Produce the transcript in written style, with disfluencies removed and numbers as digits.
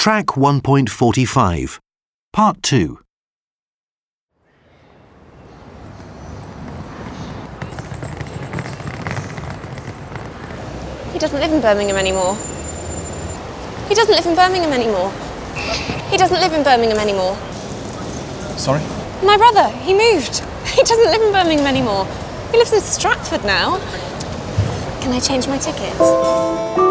Track 1.45, Part 2. He doesn't live in Birmingham anymore. He doesn't live in Birmingham anymore. He doesn't live in Birmingham anymore. Sorry? My brother, he moved. He doesn't live in Birmingham anymore. He lives in Stratford now. Can I change my ticket?